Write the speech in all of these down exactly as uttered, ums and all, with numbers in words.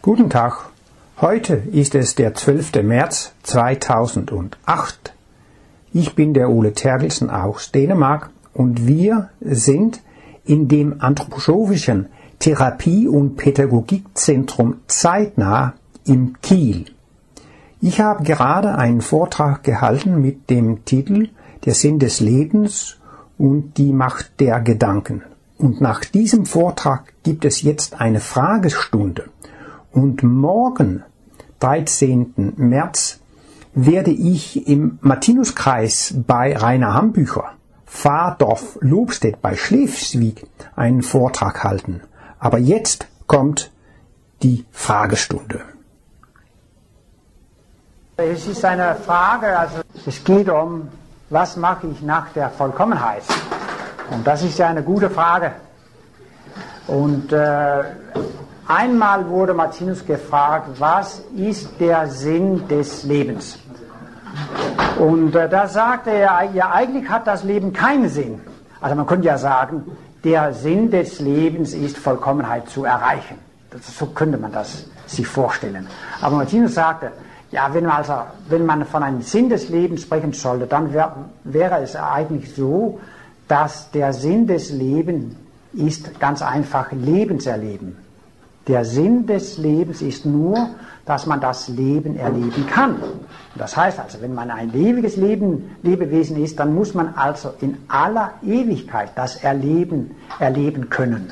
Guten Tag, heute ist es der zwölfte März zweitausendacht. Ich bin der Ole Terkelsen aus Dänemark und wir sind in dem anthroposophischen Therapie- und Pädagogikzentrum Zeitnah in Kiel. Ich habe gerade einen Vortrag gehalten mit dem Titel Der Sinn des Lebens und die Macht der Gedanken. Und nach diesem Vortrag gibt es jetzt eine Fragestunde. Und morgen, dreizehnten März, werde ich im Martinuskreis bei Rainer Hambücher, Pfarrdorf Lobstedt bei Schleswig, einen Vortrag halten. Aber jetzt kommt die Fragestunde. Es ist eine Frage, also es geht um, was mache ich nach der Vollkommenheit? Und das ist ja eine gute Frage. Und äh, einmal wurde Martinus gefragt, was ist der Sinn des Lebens? Und äh, da sagte er, ja, eigentlich hat das Leben keinen Sinn. Also man könnte ja sagen, der Sinn des Lebens ist, Vollkommenheit zu erreichen. Das, so könnte man das sich vorstellen. Aber Martinus sagte, ja, wenn man, also, wenn man von einem Sinn des Lebens sprechen sollte, dann wär, wäre es eigentlich so, dass der Sinn des Lebens ist ganz einfach Lebenserleben. Der Sinn des Lebens ist nur, dass man das Leben erleben kann. Das heißt also, wenn man ein ewiges Leben, Lebewesen ist, dann muss man also in aller Ewigkeit das Erleben erleben können.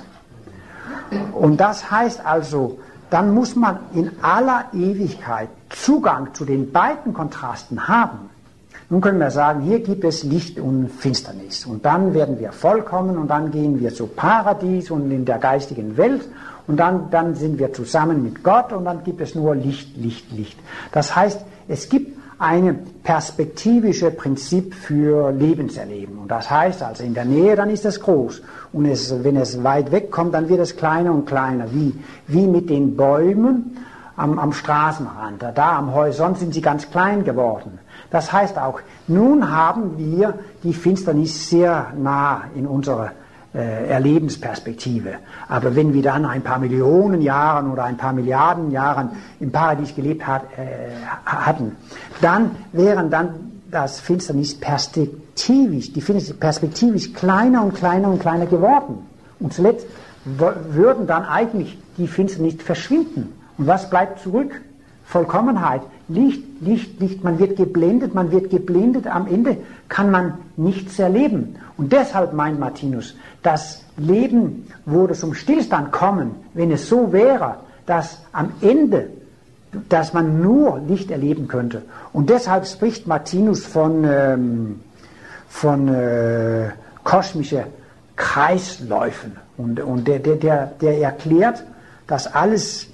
Und das heißt also, dann muss man in aller Ewigkeit Zugang zu den beiden Kontrasten haben. Nun können wir sagen, hier gibt es Licht und Finsternis. Und dann werden wir vollkommen und dann gehen wir zu Paradies und in der geistigen Welt. Und dann, dann sind wir zusammen mit Gott und dann gibt es nur Licht, Licht, Licht. Das heißt, es gibt ein perspektivisches Prinzip für Lebenserleben. Und das heißt also, in der Nähe, dann ist es groß. Und es, wenn es weit weg kommt, dann wird es kleiner und kleiner. Wie, wie mit den Bäumen am, am Straßenrand. Da am Horizont sind sie ganz klein geworden. Das heißt auch, nun haben wir die Finsternis sehr nah in unserer äh, Erlebensperspektive. Aber wenn wir dann ein paar Millionen Jahren oder ein paar Milliarden Jahren im Paradies gelebt hat, äh, hatten, dann wären dann das Finsternis perspektivisch, die Finsternis perspektivisch kleiner und kleiner und kleiner geworden. Und zuletzt würden dann eigentlich die Finsternis verschwinden. Und was bleibt zurück? Vollkommenheit, Licht, Licht, Licht, man wird geblendet, man wird geblendet, am Ende kann man nichts erleben. Und deshalb meint Martinus, das Leben würde zum Stillstand kommen, wenn es so wäre, dass am Ende, dass man nur Licht erleben könnte. Und deshalb spricht Martinus von, ähm, von äh, kosmischen Kreisläufen. Und, und der, der, der, der erklärt, dass alles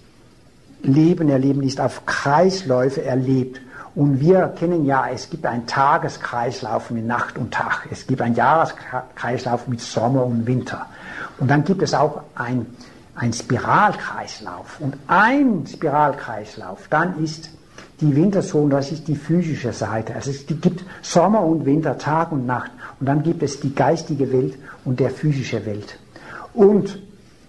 Leben erleben ist auf Kreisläufe erlebt. Und wir kennen ja, es gibt einen Tageskreislauf mit Nacht und Tag. Es gibt einen Jahreskreislauf mit Sommer und Winter. Und dann gibt es auch ein, ein Spiralkreislauf. Und ein Spiralkreislauf, dann ist die Winterzone, das ist die physische Seite. Also es gibt Sommer und Winter, Tag und Nacht. Und dann gibt es die geistige Welt und der physische Welt. Und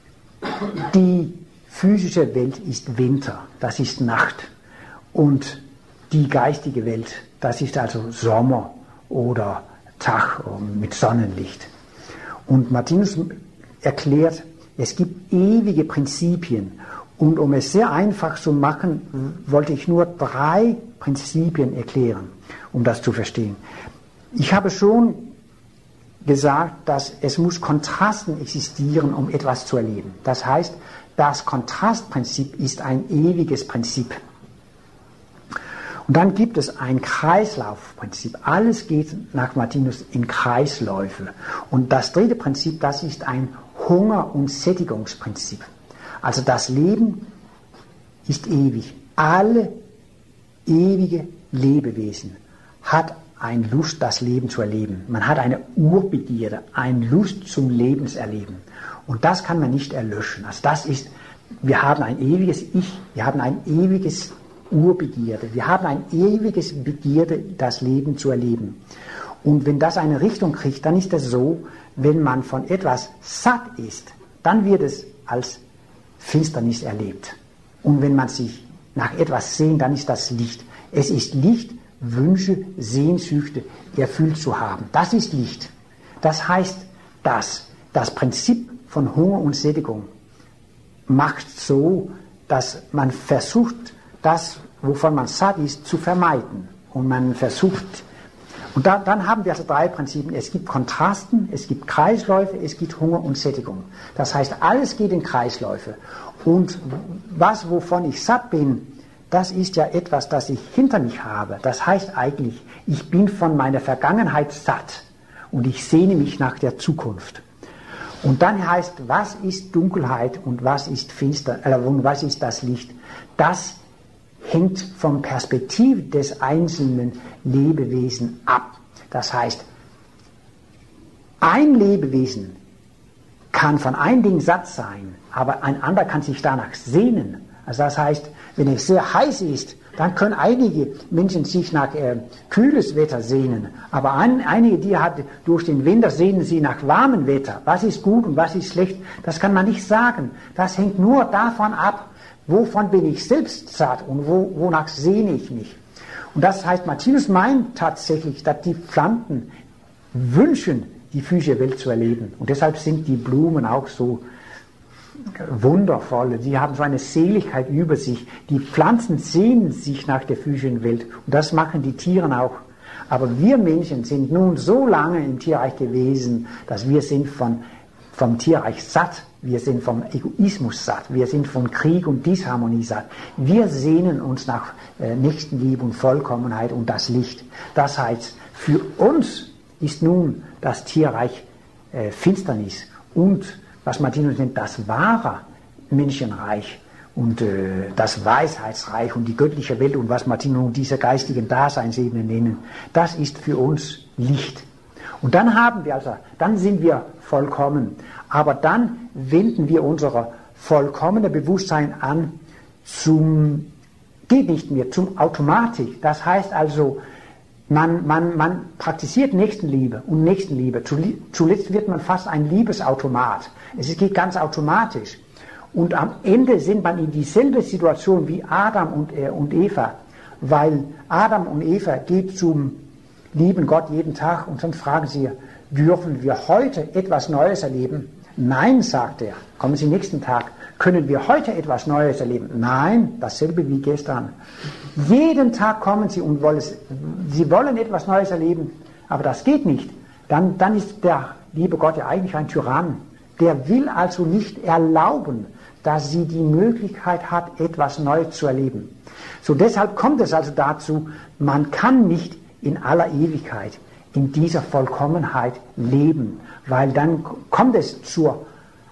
die physische Welt ist Winter, das ist Nacht. Und die geistige Welt, das ist also Sommer oder Tag mit Sonnenlicht. Und Martinus erklärt, es gibt ewige Prinzipien. Und um es sehr einfach zu machen, wollte ich nur drei Prinzipien erklären, um das zu verstehen. Ich habe schon gesagt, dass es muss Kontrasten existieren, um etwas zu erleben. Das heißt, das Kontrastprinzip ist ein ewiges Prinzip. Und dann gibt es ein Kreislaufprinzip. Alles geht nach Martinus in Kreisläufe. Und das dritte Prinzip, das ist ein Hunger- und Sättigungsprinzip. Also das Leben ist ewig. Alle ewige Lebewesen hat eine Lust, das Leben zu erleben. Man hat eine Urbegierde, eine Lust zum Lebenserleben. Und das kann man nicht erlöschen. Also das ist, wir haben ein ewiges Ich, wir haben ein ewiges Urbegierde, wir haben ein ewiges Begierde, das Leben zu erleben. Und wenn das eine Richtung kriegt, dann ist es so, wenn man von etwas satt ist, dann wird es als Finsternis erlebt. Und wenn man sich nach etwas sehnt, dann ist das Licht. Es ist Licht, Wünsche, Sehnsüchte erfüllt zu haben. Das ist Licht. Das heißt, dass das Prinzip von Hunger und Sättigung macht so, dass man versucht, das, wovon man satt ist, zu vermeiden. Und man versucht, und da, dann haben wir also drei Prinzipien. Es gibt Kontrasten, es gibt Kreisläufe, es gibt Hunger und Sättigung. Das heißt, alles geht in Kreisläufe. Und was, wovon ich satt bin, das ist ja etwas, das ich hinter mich habe. Das heißt eigentlich, ich bin von meiner Vergangenheit satt und ich sehne mich nach der Zukunft. Und dann heißt, was ist Dunkelheit und was ist Finster, äh, und was ist das Licht? Das hängt vom Perspektiv des einzelnen Lebewesen ab. Das heißt, ein Lebewesen kann von einem Ding satt sein, aber ein anderer kann sich danach sehnen. Also das heißt, wenn es sehr heiß ist, dann können einige Menschen sich nach äh, kühles Wetter sehnen, aber ein, einige, die hat durch den Winter sehnen sie nach warmem Wetter. Was ist gut und was ist schlecht, das kann man nicht sagen. Das hängt nur davon ab, wovon bin ich selbst satt und wo, wonach sehne ich mich. Und das heißt, Martinus meint tatsächlich, dass die Pflanzen wünschen, die physische Welt zu erleben. Und deshalb sind die Blumen auch so wundervoll. Sie haben so eine Seligkeit über sich. Die Pflanzen sehnen sich nach der physischen Welt. Und das machen die Tiere auch. Aber wir Menschen sind nun so lange im Tierreich gewesen, dass wir sind von, vom Tierreich satt. Wir sind vom Egoismus satt. Wir sind von Krieg und Disharmonie satt. Wir sehnen uns nach äh, Nächstenliebe und Vollkommenheit und das Licht. Das heißt, für uns ist nun das Tierreich äh, Finsternis und was Martinus nennt, das wahre Menschenreich und äh, das Weisheitsreich und die göttliche Welt und was Martinus diese geistigen Daseinsebenen nennen, das ist für uns Licht. Und dann haben wir also, dann sind wir vollkommen, aber dann wenden wir unser vollkommenes Bewusstsein an zum, geht nicht mehr, zum Automatik. Das heißt also, Man, man, man praktiziert Nächstenliebe und Nächstenliebe. Zuletzt wird man fast ein Liebesautomat. Es geht ganz automatisch. Und am Ende sind man in dieselbe Situation wie Adam und, äh, und Eva, weil Adam und Eva geht zum lieben Gott jeden Tag und dann fragen sie, dürfen wir heute etwas Neues erleben? Nein, sagt er. Kommen Sie nächsten Tag. Können wir heute etwas Neues erleben? Nein, dasselbe wie gestern. Jeden Tag kommen sie und wollen, sie wollen etwas Neues erleben, aber das geht nicht. Dann, dann ist der liebe Gott ja eigentlich ein Tyrann. Der will also nicht erlauben, dass sie die Möglichkeit hat, etwas Neues zu erleben. So deshalb kommt es also dazu, man kann nicht in aller Ewigkeit in dieser Vollkommenheit leben, weil dann kommt es zur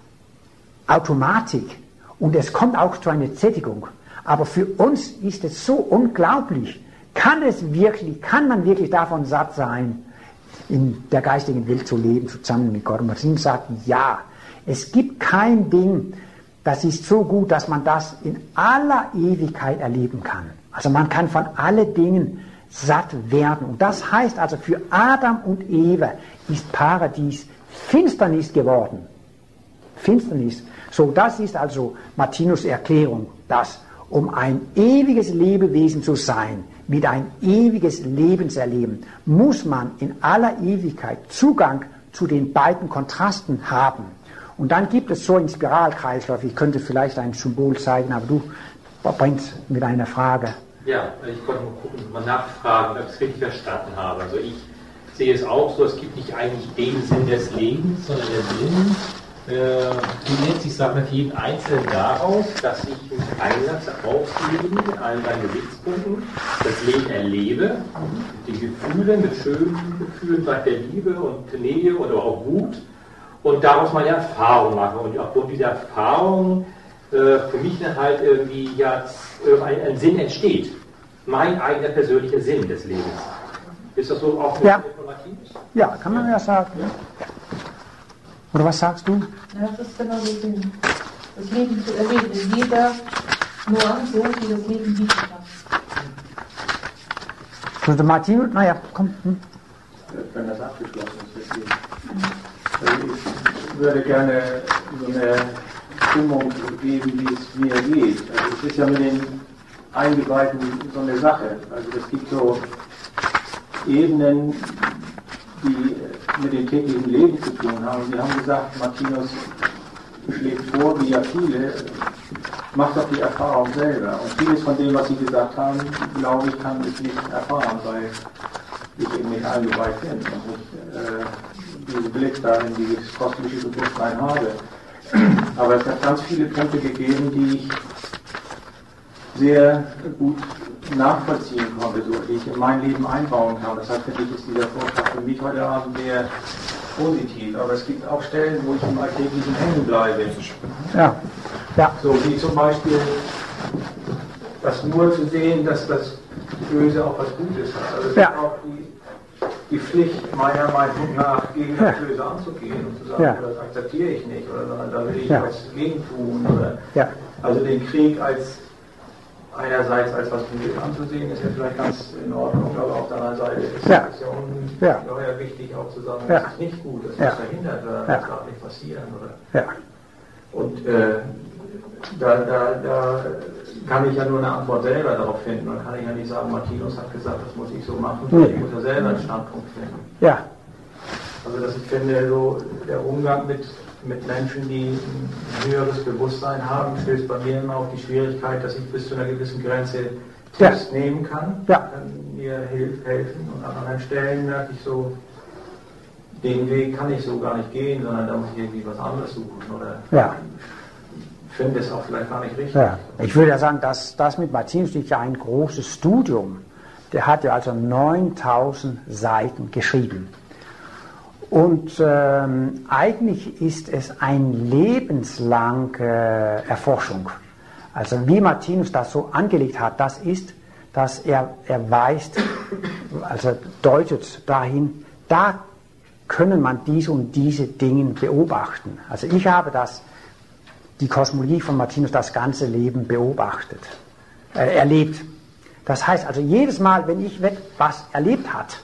Automatik und es kommt auch zu einer Sättigung. Aber für uns ist es so unglaublich. Kann es wirklich, kann man wirklich davon satt sein, in der geistigen Welt zu leben, zusammen mit Gott? Und Martin sagt, ja, es gibt kein Ding, das ist so gut, dass man das in aller Ewigkeit erleben kann. Also man kann von allen Dingen satt werden. Und das heißt also, für Adam und Eva ist Paradies Finsternis geworden. Finsternis. So, das ist also Martinus' Erklärung, dass um ein ewiges Lebewesen zu sein, mit ein ewiges Lebenserleben, muss man in aller Ewigkeit Zugang zu den beiden Kontrasten haben. Und dann gibt es so einen Spiralkreislauf. Ich könnte vielleicht ein Symbol zeigen, aber du bringst mit einer Frage. Ja, ich konnte mal gucken, mal nachfragen, ob ich es richtig verstanden habe. Also ich sehe es auch so, es gibt nicht eigentlich den Sinn des Lebens, sondern der Sinn äh, definiert sich, sag mal, für jeden Einzelnen daraus, dass ich mich einlasse aufs Leben in allen seinen Gesichtspunkten, das Leben erlebe, mit den Gefühlen, mit schönen Gefühlen, sagt der Liebe und Nähe oder auch Wut, und daraus meine Erfahrung mache. Und aufgrund dieser Erfahrung äh, für mich dann halt irgendwie ja ein, ein Sinn entsteht. Mein eigener persönlicher Sinn des Lebens. Ist das so auch ja. Martinus? Ja, kann man ja sagen. Ja. Oder was sagst du? Ja, das ist genau der Sinn. Das Leben zu erleben, in jeder Nuance, die das Leben bieten kann. So, der Martinus, naja, komm. Hm. Wenn das abgeschlossen ist, das Leben. Ich würde gerne so eine Stimmung geben, wie es mir geht. Also es ist ja mit den Eingeweihten so eine Sache. Also es gibt so Ebenen, die mit dem täglichen Leben zu tun haben. Und wir haben gesagt, Martinus schlägt vor, wie ja viele, macht doch die Erfahrung selber. Und vieles von dem, was Sie gesagt haben, glaube ich, kann ich nicht erfahren, weil ich eben nicht eingeweiht bin und nicht äh, diesen Blick da in dieses kosmische Bewusstsein habe. Aber es hat ganz viele Punkte gegeben, die ich sehr gut nachvollziehen konnte, so die ich in mein Leben einbauen kann. Deshalb finde ich, ist dieser Vortrag für mich heute Abend sehr positiv. Aber es gibt auch Stellen, wo ich im Alltäglichen hängen bleibe. Ja. Ja. So wie zum Beispiel das nur zu sehen, dass das Böse auch was Gutes hat. Also es Ja. ist auch die, die Pflicht, meiner Meinung nach, gegen das Ja. Böse anzugehen und zu sagen, Ja. das akzeptiere ich nicht oder sondern da will ich Ja. was gegen tun. Oder Ja. also den Krieg als einerseits als was Gutes anzusehen, ist ja vielleicht ganz in Ordnung, aber auf der anderen Seite ist Ja. es ja Ja. ungeheuer wichtig auch zu sagen, Ja. das ist nicht gut, das Ja. muss verhindert werden, Ja. das darf nicht passieren. Oder Ja. und äh, da, da, da kann ich ja nur eine Antwort selber darauf finden. Dann kann ich ja nicht sagen, Martinus hat gesagt, das muss ich so machen. Nee. Ich muss ja selber einen Standpunkt finden. Ja. Also dass ich finde, so der Umgang mit, mit Menschen, die ein höheres Bewusstsein haben, stößt bei mir immer auf die Schwierigkeit, dass ich bis zu einer gewissen Grenze Ja. Tipps nehmen kann, Ja. kann mir hilf, helfen. Und an anderen Stellen merke ich so, den Weg kann ich so gar nicht gehen, sondern da muss ich irgendwie was anderes suchen. Oder Ja. finde es auch vielleicht gar nicht richtig. Ja. Ich würde ja sagen, dass das mit Martinus ist ja ein großes Studium. Der hat ja also neuntausend Seiten geschrieben. Und ähm, eigentlich ist es eine lebenslange äh, Erforschung. Also wie Martinus das so angelegt hat, das ist, dass er, er weist, also deutet dahin, da können man diese und diese Dinge beobachten. Also ich habe das, die Kosmologie von Martinus das ganze Leben beobachtet, äh, erlebt. Das heißt also jedes Mal, wenn ich etwas erlebt hat,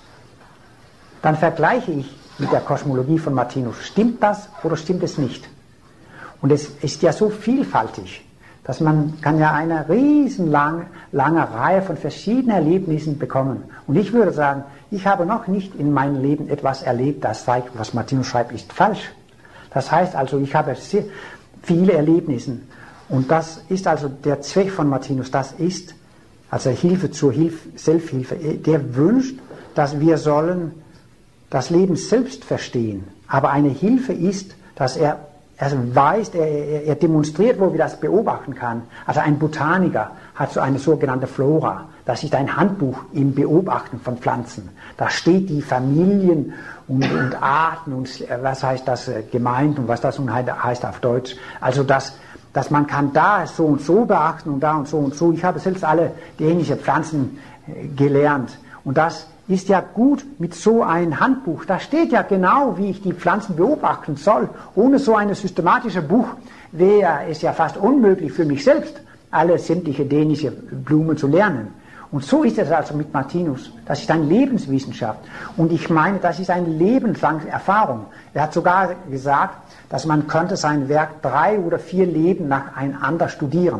dann vergleiche ich mit der Kosmologie von Martinus. Stimmt das oder stimmt es nicht? Und es ist ja so vielfältig, dass man kann ja eine riesenlange lange Reihe von verschiedenen Erlebnissen bekommen. Und ich würde sagen, ich habe noch nicht in meinem Leben etwas erlebt, das zeigt, was Martinus schreibt, ist falsch. Das heißt also, ich habe sehr viele Erlebnisse. Und das ist also der Zweck von Martinus, das ist also Hilfe zur Hilfe, Selbsthilfe. Der wünscht, dass wir sollen das Leben selbst verstehen. Aber eine Hilfe ist, dass er, er weiß, er, er, er demonstriert, wo wir das beobachten kann. Also ein Botaniker hat so eine sogenannte Flora. Das ist ein Handbuch im Beobachten von Pflanzen. Da steht die Familien und, und Arten und was heißt das gemeint und was das nun heißt auf Deutsch. Also das, dass man kann da so und so beachten und da und so und so. Ich habe selbst alle dänische Pflanzen gelernt. Und das ist ja gut mit so einem Handbuch. Da steht ja genau, wie ich die Pflanzen beobachten soll. Ohne so ein systematisches Buch wäre es ja fast unmöglich für mich selbst, alle sämtliche dänische Blumen zu lernen. Und so ist es also mit Martinus. Das ist eine Lebenswissenschaft. Und ich meine, das ist eine lebenslange Erfahrung. Er hat sogar gesagt, dass man könnte sein Werk drei oder vier Leben nacheinander studieren.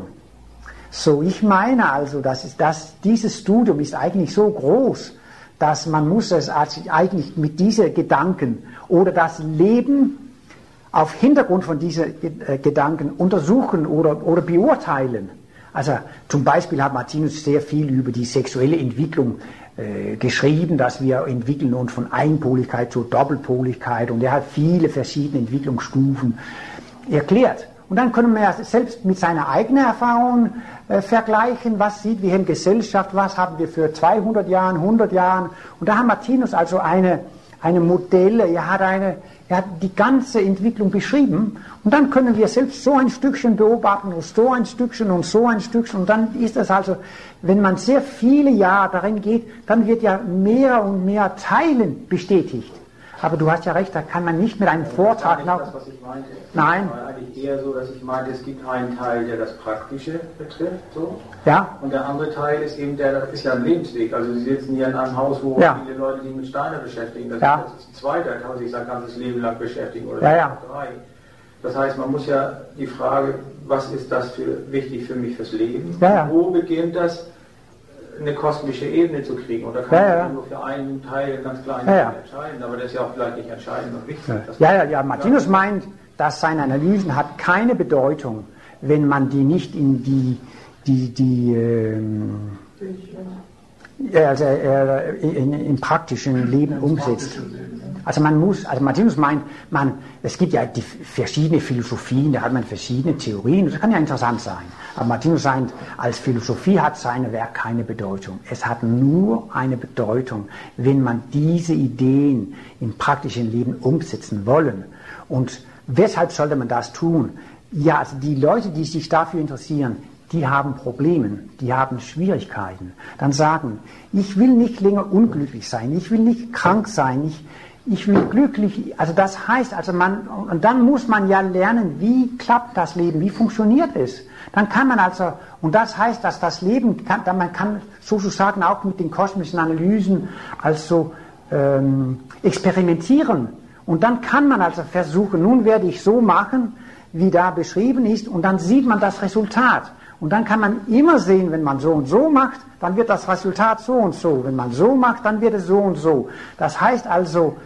So, ich meine also, dass, es, dass dieses Studium ist eigentlich so groß, dass man muss es eigentlich mit diesen Gedanken oder das Leben auf Hintergrund von diesen Gedanken untersuchen oder, oder beurteilen. Also zum Beispiel hat Martinus sehr viel über die sexuelle Entwicklung äh, geschrieben, dass wir entwickeln uns von Einpoligkeit zur Doppelpoligkeit, und er hat viele verschiedene Entwicklungsstufen erklärt. Und dann können wir ja selbst mit seiner eigenen Erfahrung äh, vergleichen, was sieht wir in Gesellschaft, was haben wir für zweihundert Jahren, hundert Jahren. Und da hat Martinus also eine, eine Modelle, er hat, eine, er hat die ganze Entwicklung beschrieben, und dann können wir selbst so ein Stückchen beobachten und so ein Stückchen und so ein Stückchen, und dann ist es also, wenn man sehr viele Jahre darin geht, dann wird ja mehr und mehr Teilen bestätigt. Aber du hast ja recht, da kann man nicht mit einem Vortrag nach... Das, was ich meinte. Nein. Es war eigentlich eher so, dass ich meinte, es gibt einen Teil, der das Praktische betrifft, so. Ja. Und der andere Teil ist eben der, das ist ja ein Lebensweg. Also Sie sitzen hier in einem Haus, wo ja. viele Leute sich mit Steinen beschäftigen. Das, ja. ist, das ist ein zweiter, kann man sich sein ganzes Leben lang beschäftigen oder ja, ja. drei. Das heißt, man muss ja die Frage, was ist das für, wichtig für mich fürs Leben? Ja, ja. Wo beginnt das, eine kosmische Ebene zu kriegen? Oder kann Ja, man ja. nur für einen Teil ganz klein Ja, ja. entscheiden? Aber das ist ja auch vielleicht nicht entscheidend und wichtig. dass Ja, man- ja, ja, Martinus meint, dass seine Analysen hat keine Bedeutung, wenn man die nicht in die, die, die ähm, ja, also, äh, in, im praktischen Leben umsetzt. Also man muss, also Martinus meint, man, es gibt ja die verschiedene Philosophien, da hat man verschiedene Theorien, das kann ja interessant sein. Aber Martinus meint, als Philosophie hat sein Werk keine Bedeutung. Es hat nur eine Bedeutung, wenn man diese Ideen im praktischen Leben umsetzen wollen. Und weshalb sollte man das tun? Ja, also die Leute, die sich dafür interessieren, die haben Probleme, die haben Schwierigkeiten. Dann sagen, ich will nicht länger unglücklich sein, ich will nicht krank sein, ich, ich will glücklich, also das heißt, also man, und dann muss man ja lernen, wie klappt das Leben, wie funktioniert es. Dann kann man also, und das heißt, dass das Leben, kann, man kann sozusagen auch mit den kosmischen Analysen also ähm, experimentieren. Und dann kann man also versuchen, nun werde ich so machen, wie da beschrieben ist, und dann sieht man das Resultat. Und dann kann man immer sehen, wenn man so und so macht, dann wird das Resultat so und so. Wenn man so macht, dann wird es so und so. Das heißt also,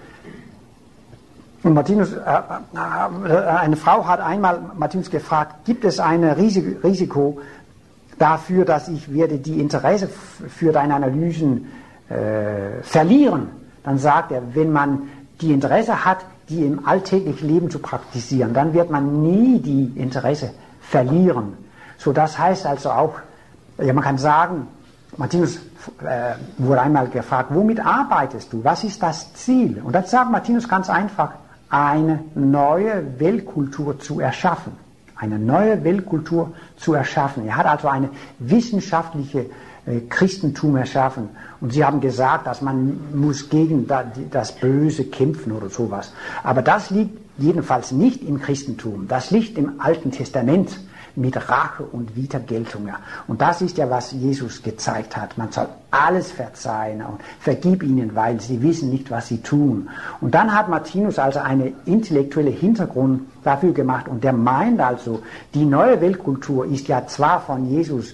und Martinus, äh, äh, eine Frau hat einmal Martinus gefragt, gibt es ein Risiko dafür, dass ich werde die Interesse für deine Analysen äh, verlieren? Dann sagt er, wenn man die Interesse hat, die im alltäglichen Leben zu praktizieren, dann wird man nie die Interesse verlieren. So, das heißt also auch, ja, man kann sagen, Martinus äh, wurde einmal gefragt, womit arbeitest du? Was ist das Ziel? Und dann sagt Martinus ganz einfach, eine neue Weltkultur zu erschaffen. Eine neue Weltkultur zu erschaffen. Er hat also eine wissenschaftliche äh, Christentum erschaffen. Und sie haben gesagt, dass man muss gegen das Böse kämpfen oder sowas. Aber das liegt jedenfalls nicht im Christentum. Das liegt im Alten Testament mit Rache und Wiedergeltung. Ja. Und das ist ja, was Jesus gezeigt hat. Man soll alles verzeihen und vergib ihnen, weil sie wissen nicht, was sie tun. Und dann hat Martinus also einen intellektuellen Hintergrund dafür gemacht. Und der meint also, die neue Weltkultur ist ja zwar von Jesus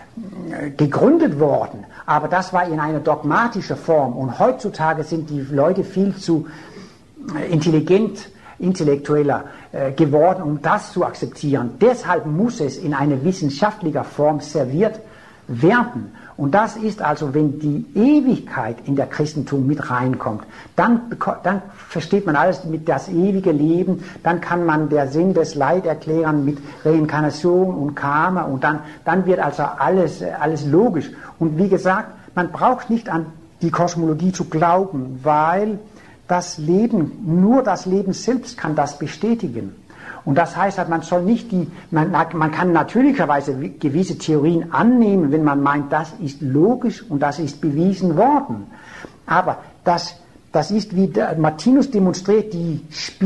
gegründet worden, aber das war in einer dogmatischen Form. Und heutzutage sind die Leute viel zu intelligent, intellektueller äh, geworden, um das zu akzeptieren. Deshalb muss es in einer wissenschaftlicher Form serviert werden. Und das ist also, wenn die Ewigkeit in der Christentum mit reinkommt, dann, dann versteht man alles mit das ewige Leben, dann kann man der Sinn des Leid erklären mit Reinkarnation und Karma, und dann, dann wird also alles, alles logisch. Und wie gesagt, man braucht nicht an die Kosmologie zu glauben, weil das Leben, nur das Leben selbst kann das bestätigen. Und das heißt, man soll nicht die, man, man kann natürlicherweise gewisse Theorien annehmen, wenn man meint, das ist logisch und das ist bewiesen worden. Aber das, das ist, wie der Martinus demonstriert, die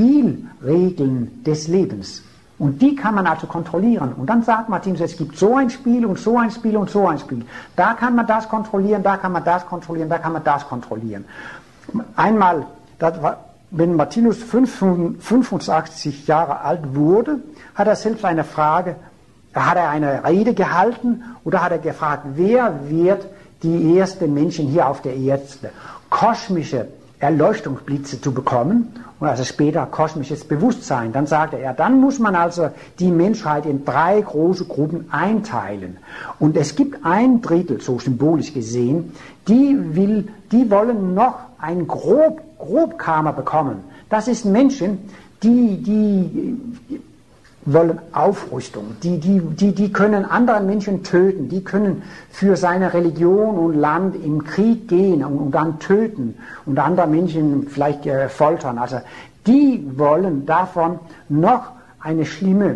Spielregeln des Lebens. Und die kann man also kontrollieren. Und dann sagt Martinus, es gibt so ein Spiel und so ein Spiel und so ein Spiel. Da kann man das kontrollieren, da kann man das kontrollieren, da kann man das kontrollieren. Einmal, das war, wenn Martinus fünfundachtzig Jahre alt wurde, hat er selbst eine Frage, hat er eine Rede gehalten oder hat er gefragt, wer wird die ersten Menschen hier auf der Erde kosmische Erleuchtungsblitze zu bekommen und also später kosmisches Bewusstsein. Dann sagte er, dann muss man also die Menschheit in drei große Gruppen einteilen. Und es gibt ein Drittel, so symbolisch gesehen, die, will, die wollen noch ein grob, grob Karma bekommen. Das ist Menschen, die, die wollen Aufrüstung, die, die, die, die können andere Menschen töten, die können für seine Religion und Land im Krieg gehen und, und dann töten und andere Menschen vielleicht äh, foltern. Also die wollen davon noch eine schlimme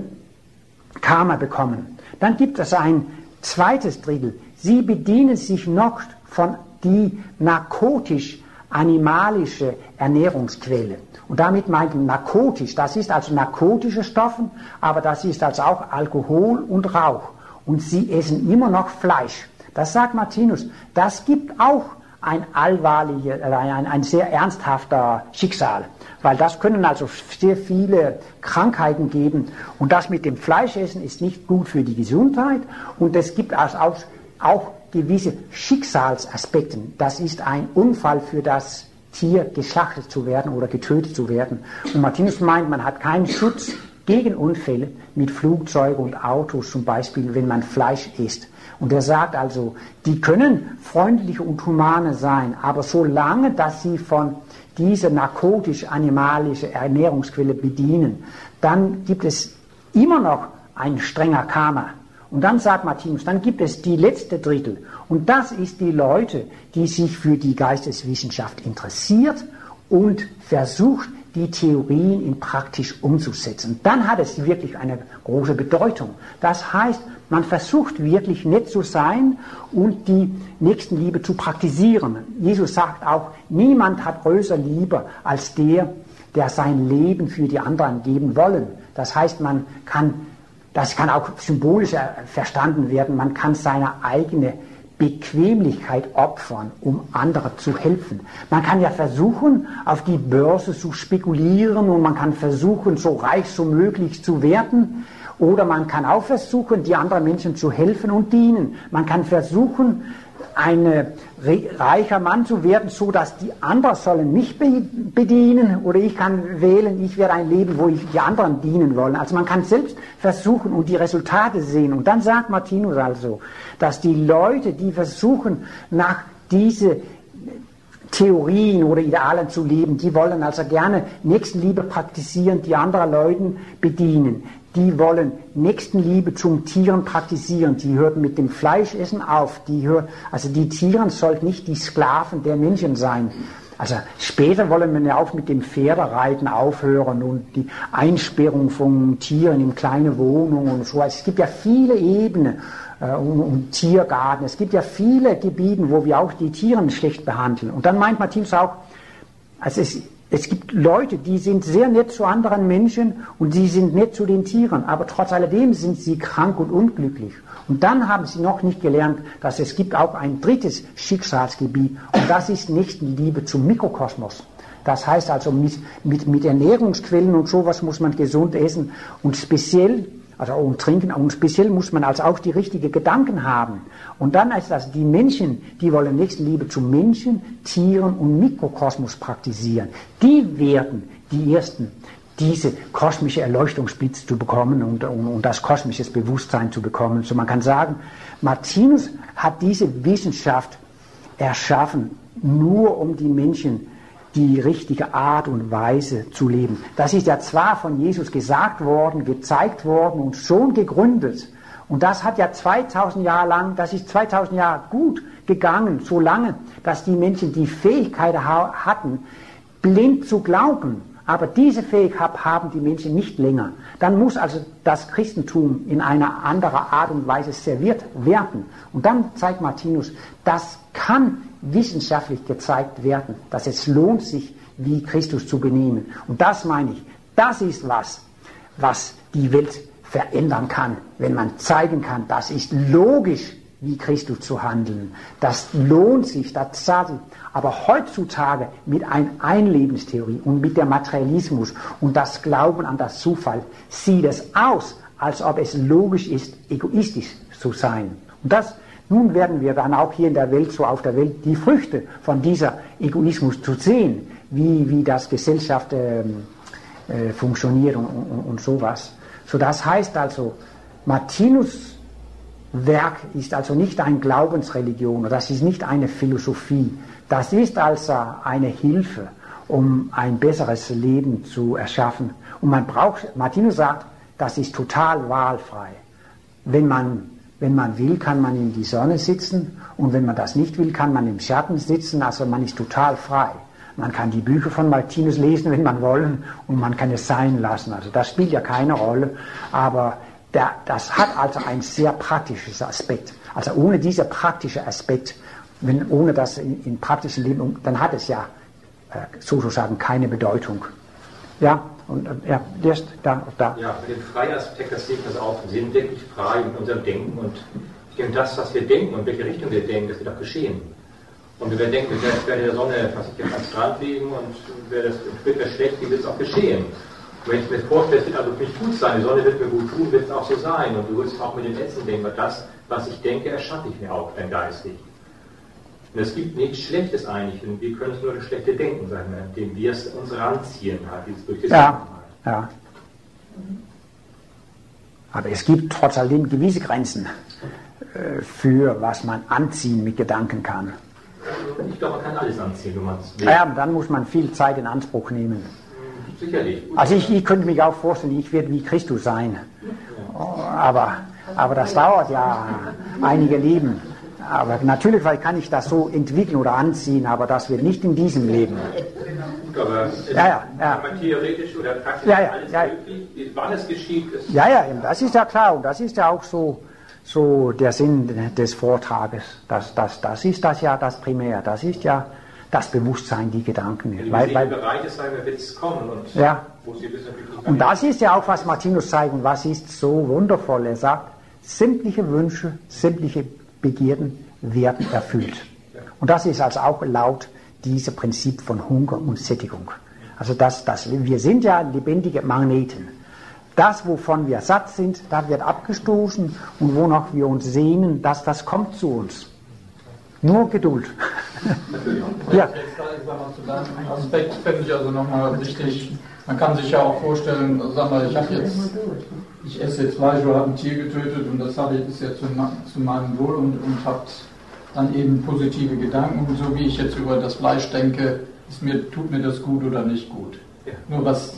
Karma bekommen. Dann gibt es ein zweites Drittel. Sie bedienen sich noch von die narkotisch-animalische Ernährungsquelle. Und damit meint man narkotisch, das ist also narkotische Stoffe, aber das ist also auch Alkohol und Rauch. Und sie essen immer noch Fleisch. Das sagt Martinus, das gibt auch ein allwahrliches, ein, ein sehr ernsthafter Schicksal. Weil das können also sehr viele Krankheiten geben. Und das mit dem Fleischessen ist nicht gut für die Gesundheit. Und es gibt also auch, auch gewisse Schicksalsaspekte. Das ist ein Unfall für das Tier, geschlachtet zu werden oder getötet zu werden. Und Martinus meint, man hat keinen Schutz gegen Unfälle mit Flugzeugen und Autos, zum Beispiel, wenn man Fleisch isst. Und er sagt also, die können freundliche und humane sein, aber solange, dass sie von dieser narkotisch-animalische Ernährungsquelle bedienen, dann gibt es immer noch ein strenger Karma. Und dann sagt Martinus, dann gibt es die letzte Drittel. Und das ist die Leute, die sich für die Geisteswissenschaft interessiert und versucht, die Theorien in praktisch umzusetzen. Dann hat es wirklich eine große Bedeutung. Das heißt, man versucht wirklich nett zu sein und die Nächstenliebe zu praktizieren. Jesus sagt auch, niemand hat größer Liebe als der, der sein Leben für die anderen geben wollen. Das heißt, man kann, das kann auch symbolisch verstanden werden, man kann seine eigene Bequemlichkeit opfern, um anderen zu helfen. Man kann ja versuchen, auf die Börse zu spekulieren und man kann versuchen, so reich so möglich zu werden. Oder man kann auch versuchen, die anderen Menschen zu helfen und dienen. Man kann versuchen, ein reicher Mann zu werden, so dass die anderen sollen mich bedienen. Oder ich kann wählen, ich werde ein Leben, wo ich die anderen dienen wollen. Also man kann selbst versuchen und die Resultate sehen. Und dann sagt Martinus also, dass die Leute, die versuchen, nach diese Theorien oder Idealen zu leben, die wollen also gerne Nächstenliebe praktizieren, die anderen Leuten bedienen. Die wollen Nächstenliebe zum Tieren praktizieren. Die hört mit dem Fleischessen auf. Die hört, also die Tiere sollten nicht die Sklaven der Menschen sein. Also später wollen wir ja auch mit dem Pferdereiten aufhören und die Einsperrung von Tieren in kleine Wohnungen und so. Es gibt ja viele Ebenen äh, um, um Tiergarten. Es gibt ja viele Gebiete, wo wir auch die Tiere schlecht behandeln. Und dann meint Martinus auch, also es Es gibt Leute, die sind sehr nett zu anderen Menschen und sie sind nett zu den Tieren, aber trotz alledem sind sie krank und unglücklich. Und dann haben sie noch nicht gelernt, dass es gibt auch ein drittes Schicksalsgebiet und das ist Nächstenliebe zum Mikrokosmos. Das heißt also, mit, mit, mit Ernährungsquellen und sowas muss man gesund essen und speziell, also und trinken, und speziell muss man also auch die richtigen Gedanken haben. Und dann ist das, die Menschen, die wollen Nächstenliebe zu Menschen, Tieren und Mikrokosmos praktizieren. Die werden die Ersten, diese kosmische Erleuchtungsblitz zu bekommen und, und, und das kosmische Bewusstsein zu bekommen. So man kann sagen, Martinus hat diese Wissenschaft erschaffen, nur um die Menschen die richtige Art und Weise zu leben. Das ist ja zwar von Jesus gesagt worden, gezeigt worden und schon gegründet. Und das hat ja zweitausend Jahre lang, das ist zweitausend Jahre gut gegangen, so lange, dass die Menschen die Fähigkeit hatten, blind zu glauben. Aber diese Fähigkeit haben die Menschen nicht länger. Dann muss also das Christentum in einer anderen Art und Weise serviert werden. Und dann zeigt Martinus, das kann wissenschaftlich gezeigt werden, dass es lohnt sich, wie Christus zu benehmen. Und das meine ich, das ist was, was die Welt verändern kann, wenn man zeigen kann, das ist logisch, wie Christus zu handeln. Das lohnt sich, das zahlt sich. Aber heutzutage mit einer Einlebenstheorie und mit dem Materialismus und das Glauben an das Zufall sieht es aus, als ob es logisch ist, egoistisch zu sein. Und das Nun werden wir dann auch hier in der Welt, so auf der Welt, die Früchte von dieser Egoismus zu sehen, wie, wie das Gesellschaft äh, äh, funktioniert und, und, und sowas. So, das heißt also, Martinus Werk ist also nicht eine Glaubensreligion, das ist nicht eine Philosophie, das ist also eine Hilfe, um ein besseres Leben zu erschaffen. Und man braucht, Martinus sagt, das ist total wahlfrei. Wenn man Wenn man will, kann man in die Sonne sitzen und wenn man das nicht will, kann man im Schatten sitzen, also man ist total frei. Man kann die Bücher von Martinus lesen, wenn man will, und man kann es sein lassen. Also das spielt ja keine Rolle, aber der, das hat also ein sehr praktisches Aspekt. Also ohne diesen praktischen Aspekt, wenn, ohne das in, in praktischen Leben, dann hat es ja äh, sozusagen keine Bedeutung. Ja, und äh, ja, erst da, da. Ja, mit dem Freiaspekt, das sehe ich das auch. Wir sind wirklich frei in unserem Denken und ich denke, das, was wir denken und welche Richtung wir denken, das wird auch geschehen. Und wenn wir denken, vielleicht werde der Sonne, was ich jetzt am Strand liegen und wäre das später schlecht, wie wird es auch geschehen? Und wenn ich mir vorstelle, es wird also nicht gut sein, die Sonne wird mir gut tun, wird es auch so sein. Und du wirst auch mit dem Ätzen denken, weil das, was ich denke, erschaffe ich mir auch dann geistig. Und es gibt nichts Schlechtes eigentlich, und wir können es nur das schlechte Denken sein, indem wir es uns ranziehen, halt, dieses durch das Ja, ja. Aber es gibt trotz alledem gewisse Grenzen äh, für was man anziehen mit Gedanken kann. Ich glaube, man kann alles anziehen, wenn man es will. Ja, aber dann muss man viel Zeit in Anspruch nehmen. Sicherlich. Also ich, ich könnte mich auch vorstellen, ich werde wie Christus sein. Aber, aber das dauert ja einige Leben. Aber natürlich kann ich das so entwickeln oder anziehen, aber das wird nicht in diesem Leben. Aber ja, ja, ja. theoretisch oder praktisch ja, ja, alles ja. möglich, wann es geschieht, ist ja, ja, das ist ja klar und das ist ja auch so, so der Sinn des Vortrages. Das, das, das ist das ja das Primär, das ist ja das Bewusstsein, die Gedanken. Wenn die weil, weil, bereit ist, wird es kommen. Und, ja. wo sie wissen, wirklich und das ist ja auch, was Martinus zeigt und was ist so wundervoll. Er sagt, sämtliche Wünsche, sämtliche Begierden werden erfüllt. Und das ist also auch laut diesem Prinzip von Hunger und Sättigung. Also das, das, wir sind ja lebendige Magneten. Das, wovon wir satt sind, das wird abgestoßen und wonach wir uns sehnen, das, das kommt zu uns. Nur Geduld. Ja. Jetzt, ich sag mal, zu deinem Aspekt fände ich also nochmal wichtig. Man kann sich ja auch vorstellen, sag mal, ich habe jetzt, ich esse jetzt Fleisch oder habe ein Tier getötet und das habe ich ist jetzt zu, zu meinem Wohl und, und habe dann eben positive Gedanken. Und so wie ich jetzt über das Fleisch denke, ist mir, tut mir das gut oder nicht gut. Ja. Nur was,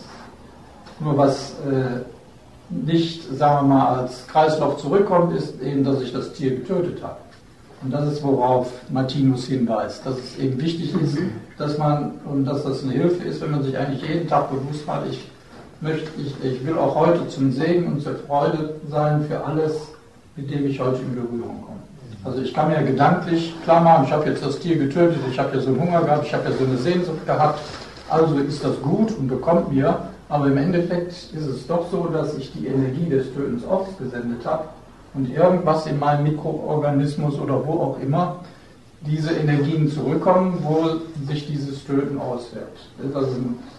nur was äh, nicht, sagen wir mal, als Kreislauf zurückkommt, ist eben, dass ich das Tier getötet habe. Und das ist, worauf Martinus hinweist, dass es eben wichtig ist, dass man, und dass das eine Hilfe ist, wenn man sich eigentlich jeden Tag bewusst macht, ich möchte, ich, ich will auch heute zum Segen und zur Freude sein für alles, mit dem ich heute in Berührung komme. Also ich kann mir gedanklich klar machen, ich habe jetzt das Tier getötet, ich habe ja so einen Hunger gehabt, ich habe ja so eine Sehnsucht gehabt, also ist das gut und bekommt mir, aber im Endeffekt ist es doch so, dass ich die Energie des Tötens ausgesendet habe und irgendwas in meinem Mikroorganismus oder wo auch immer diese Energien zurückkommen, wo sich dieses Töten auswirkt. Das ist also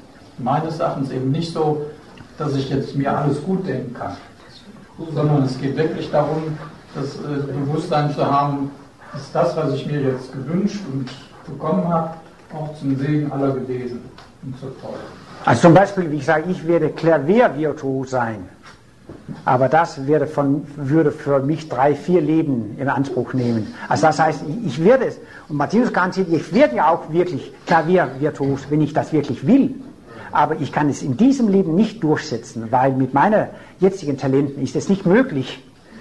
meines Erachtens eben nicht so, dass ich jetzt mir alles gut denken kann, sondern es geht wirklich darum, das äh, Bewusstsein zu haben, ist das, was ich mir jetzt gewünscht und bekommen habe, auch zum Segen aller gewesen und zur Freude. Also zum Beispiel, wie ich sage, ich werde Klaviervirtuos sein, aber das würde, von, würde für mich drei, vier Leben in Anspruch nehmen. Also das heißt, ich, ich werde es, und Martinus kann sagen, ich werde ja auch wirklich Klaviervirtuos, wenn ich das wirklich will. Aber ich kann es in diesem Leben nicht durchsetzen, weil mit meinen jetzigen Talenten ist es nicht möglich,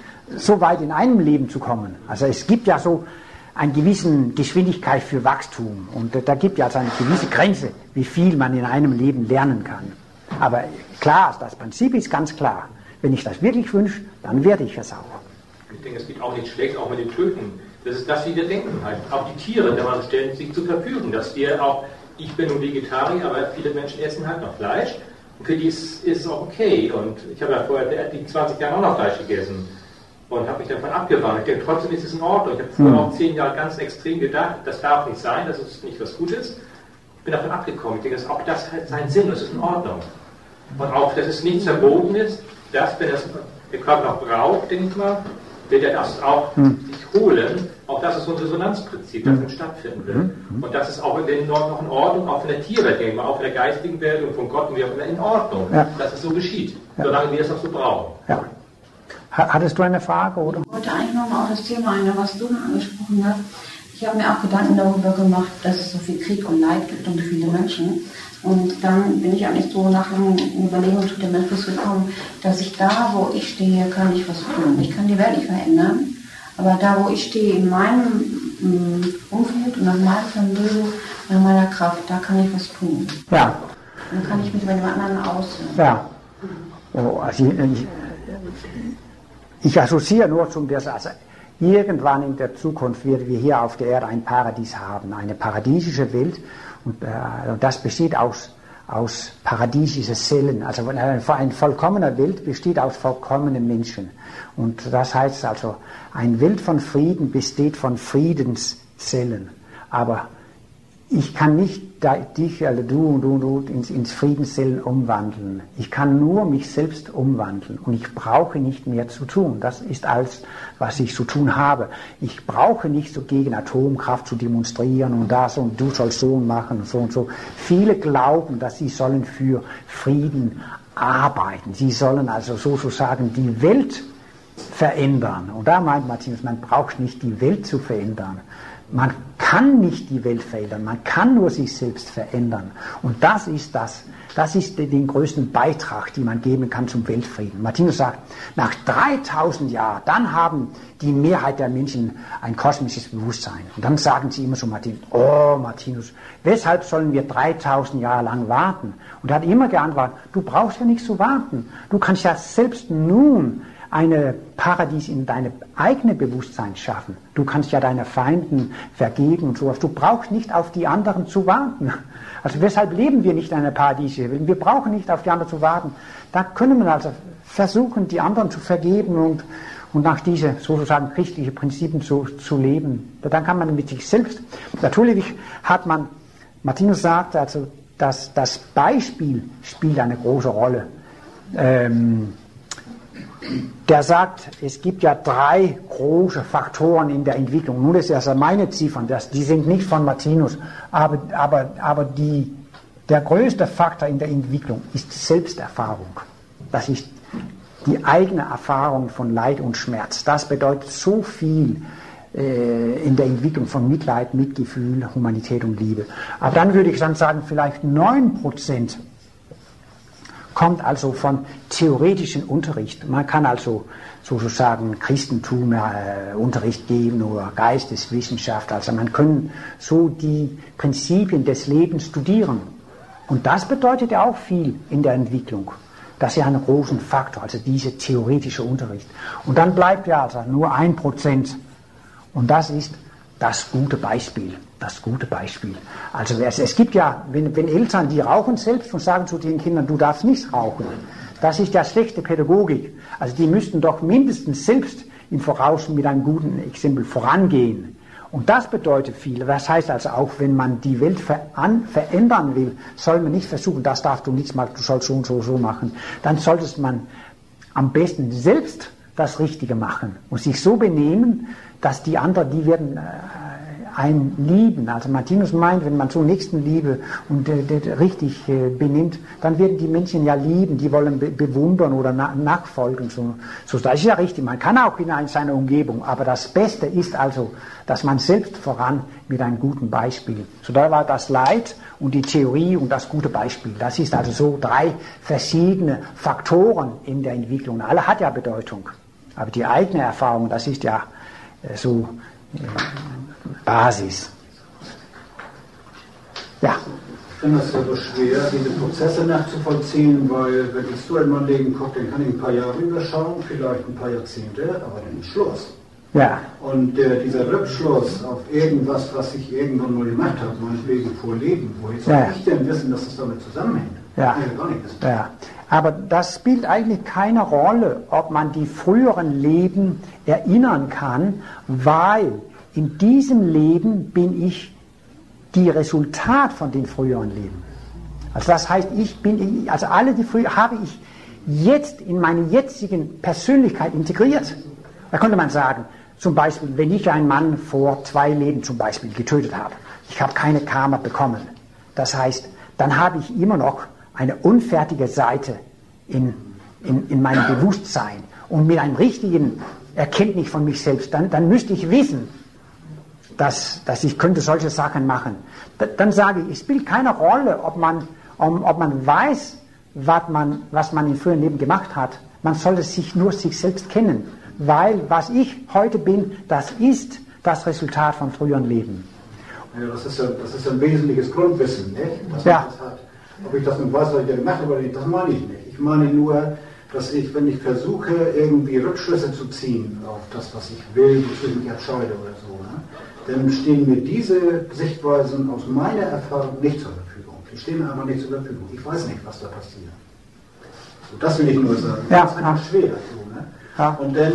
so weit in einem Leben zu kommen. Also es gibt ja so eine gewisse Geschwindigkeit für Wachstum und da gibt ja also eine gewisse Grenze, wie viel man in einem Leben lernen kann. Aber klar, das Prinzip ist ganz klar. Wenn ich das wirklich wünsche, dann werde ich es auch. Ich denke, es gibt auch nichts Schlechtes, auch mit dem Töten. Das ist das, wie wir denken halt. Auch die Tiere, da stellen sich zur Verfügung, dass wir auch, ich bin nun Vegetarier, aber viele Menschen essen halt noch Fleisch. Und für die ist es auch okay. Und ich habe ja vorher die zwanzig Jahre auch noch Fleisch gegessen. Und habe mich davon abgewandt. Ich denke, trotzdem ist es in Ordnung. Ich habe vorher mhm. auch zehn Jahre ganz extrem gedacht, das darf nicht sein, das ist nicht was Gutes. Ich bin davon abgekommen. Ich denke, dass auch das hat seinen Sinn, das ist in Ordnung. Und auch, dass es nicht verboten ist, dass, wenn das der Körper noch braucht, denke ich mal, wird er das auch mhm. sich holen. Auch das ist so ein Resonanzprinzip, das mhm. stattfinden wird. Mhm. Und das ist auch in noch in Ordnung, auch von der Tierwelt, denke ich mal, auch von der geistigen Welt und von Gott und wie auch immer in Ordnung, ja. dass es so geschieht, ja. solange wir es auch so brauchen. Ja. Hattest du eine Frage, oder? Ich wollte eigentlich nochmal auf das Thema ein, was du angesprochen hast. Ich habe mir auch Gedanken darüber gemacht, dass es so viel Krieg und Leid gibt und so viele Menschen. Und dann bin ich eigentlich so nach einer Überlegung zu dem Entschluss gekommen, dass ich da, wo ich stehe, kann ich was tun. Ich kann die Welt nicht verändern, aber da, wo ich stehe, in meinem Umfeld und nach meinem Vermögen, nach meiner Kraft, da kann ich was tun. Ja. Dann kann ich mich mit dem anderen aussehen. Ja. Oh, also ich, ich assoziiere nur zum, dass also irgendwann in der Zukunft werden wir hier auf der Erde ein Paradies haben, eine paradiesische Welt. Und äh, das besteht aus, aus paradiesischen Zellen. Also eine, eine vollkommene Welt besteht aus vollkommenen Menschen. Und das heißt also, eine Welt von Frieden besteht von Friedenszellen. aber ich kann nicht dich, also du und du und du, ins, ins Friedenszellen umwandeln. Ich kann nur mich selbst umwandeln und ich brauche nicht mehr zu tun. Das ist alles, was ich zu tun habe. Ich brauche nicht so gegen Atomkraft zu demonstrieren und das und du sollst so machen und so und so. Viele glauben, dass sie sollen für Frieden arbeiten. Sie sollen also sozusagen die Welt verändern. Und da meint Martinus, man braucht nicht die Welt zu verändern. Man kann nicht die Welt verändern, man kann nur sich selbst verändern. Und das ist das, das ist den größten Beitrag, den man geben kann zum Weltfrieden. Martinus sagt, nach dreitausend Jahren, dann haben die Mehrheit der Menschen ein kosmisches Bewusstsein. Und dann sagen sie immer so Martinus, oh Martinus, weshalb sollen wir dreitausend Jahre lang warten? Und er hat immer geantwortet, du brauchst ja nicht zu warten. Du kannst ja selbst nun eine Paradies in deine eigene Bewusstsein schaffen. Du kannst ja deine Feinden vergeben und sowas. Du brauchst nicht auf die anderen zu warten. Also weshalb leben wir nicht in einer Paradiesische Welt? Wir brauchen nicht auf die anderen zu warten. Da können wir also versuchen, die anderen zu vergeben und, und nach diesen sozusagen christlichen Prinzipien zu, zu leben. Dann kann man mit sich selbst, natürlich hat man, Martinus sagt also, dass das Beispiel spielt eine große Rolle. Ähm, Der sagt, es gibt ja drei große Faktoren in der Entwicklung. Nun ist das meine Ziffern, das, die sind nicht von Martinus, aber, aber, aber die, der größte Faktor in der Entwicklung ist Selbsterfahrung. Das ist die eigene Erfahrung von Leid und Schmerz. Das bedeutet so viel äh, in der Entwicklung von Mitleid, Mitgefühl, Humanität und Liebe. Aber dann würde ich dann sagen, vielleicht neun Prozent kommt also von theoretischem Unterricht. Man kann also sozusagen Christentum äh, Unterricht geben oder Geisteswissenschaft. Also man kann so die Prinzipien des Lebens studieren. Und das bedeutet ja auch viel in der Entwicklung. Das ist ja einen großen Faktor, also dieser theoretische Unterricht. Und dann bleibt ja also nur ein Prozent. Und das ist das gute Beispiel. Das gute Beispiel. Also es, es gibt ja, wenn, wenn Eltern, die rauchen selbst und sagen zu den Kindern, du darfst nicht rauchen, das ist ja schlechte Pädagogik. Also die müssten doch mindestens selbst im Voraus mit einem guten Exempel vorangehen. Und das bedeutet viel. Das heißt also auch, wenn man die Welt veran, verändern will, soll man nicht versuchen, das darfst du nicht machen, du sollst so und so so machen. Dann sollte man am besten selbst das Richtige machen und sich so benehmen, dass die anderen, die werden äh, ein lieben. Also Martinus meint, wenn man so Nächstenliebe und äh, richtig äh, benimmt, dann werden die Menschen ja lieben, die wollen be bewundern oder na nachfolgen. So, so, das ist ja richtig, man kann auch in seiner Umgebung, aber das Beste ist also, dass man selbst voran mit einem guten Beispiel. So, da war das Leid und die Theorie und das gute Beispiel. Das ist also so drei verschiedene Faktoren in der Entwicklung. Alle hat ja Bedeutung, aber die eigene Erfahrung, das ist ja äh, so äh, Basis. Ja. Ich finde es ja so schwer, diese Prozesse nachzuvollziehen, weil wenn ich so in mein Leben gucke, dann kann ich ein paar Jahre überschauen, vielleicht ein paar Jahrzehnte, aber dann ist Schluss. Ja. Und äh, dieser Rückschluss auf irgendwas, was ich irgendwann mal gemacht habe, meinetwegen vor Leben, woher soll ja. ich denn wissen, dass es damit zusammenhängt? Ja. Ich gar nicht wissen. Ja. Aber das spielt eigentlich keine Rolle, ob man die früheren Leben erinnern kann, weil in diesem Leben bin ich die Resultat von den früheren Leben. Also das heißt, ich bin, also alle die früher habe ich jetzt in meine jetzigen Persönlichkeit integriert. Da könnte man sagen, zum Beispiel, wenn ich einen Mann vor zwei Leben zum Beispiel getötet habe, ich habe keine Karma bekommen. Das heißt, dann habe ich immer noch eine unfertige Seite in, in, in meinem Bewusstsein. Und mit einem richtigen Erkenntnis von mich selbst, dann, dann müsste ich wissen, dass, dass ich könnte solche Sachen machen. Da, dann sage ich, es spielt keine Rolle, ob man, um, ob man weiß, was man, was man im früheren Leben gemacht hat. Man sollte sich nur sich selbst kennen. Weil was ich heute bin, das ist das Resultat von früheren Leben. Ja, das ist ja, das ist ein wesentliches Grundwissen, nicht? Dass man ja. das hat. Ob ich das nun weiß, was ich da gemacht habe oder nicht, das meine ich nicht. Ich meine nur, dass ich, wenn ich versuche, irgendwie Rückschlüsse zu ziehen auf das, was ich will, wozu ich mich entscheide oder so, ne, dann stehen mir diese Sichtweisen aus meiner Erfahrung nicht zur Verfügung. Die stehen mir aber nicht zur Verfügung. Ich weiß nicht, was da passiert. So, das will ich nur sagen. Ja, das ist einfach ja. schwer. So, ne? Ja. Und dann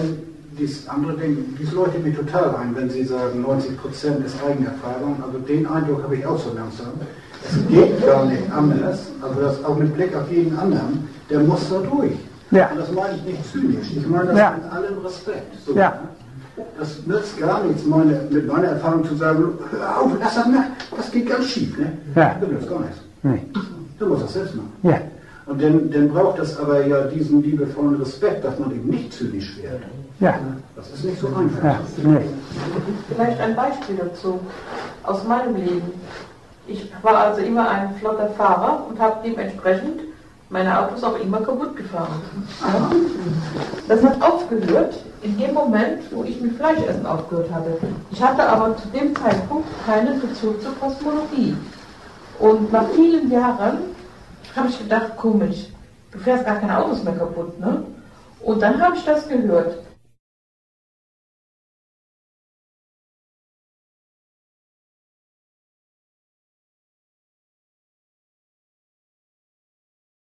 dieses andere Ding, dies leuchtet mir total ein, wenn Sie sagen, neunzig Prozent ist Eigenerfahrung. Also den Eindruck habe ich auch so langsam. Es geht gar nicht anders. Also das auch mit Blick auf jeden anderen, der muss da durch. Ja. Und das meine ich nicht zynisch. Ich meine das Ja. mit allem Respekt. So, Ja. ne? Das nützt gar nichts, meine, mit meiner Erfahrung zu sagen, hör auf, lass das nach, das geht ganz schief. Ne? Ja. Das nützt gar nichts. Nee. Du musst das selbst machen. Ja. Und dann, dann braucht es aber ja diesen liebevollen Respekt, dass man eben nicht zynisch wird. Ja. Das ist nicht so einfach. Ja. Nee. Vielleicht ein Beispiel dazu aus meinem Leben. Ich war also immer ein flotter Fahrer und habe dementsprechend meine Autos auch immer kaputt gefahren. Ja. Das hat aufgehört in dem Moment, wo ich mit Fleischessen aufgehört hatte. Ich hatte aber zu dem Zeitpunkt keinen Bezug zur Kosmologie. Und nach vielen Jahren habe ich gedacht, komisch, du fährst gar keine Autos mehr kaputt, ne? Und dann habe ich das gehört.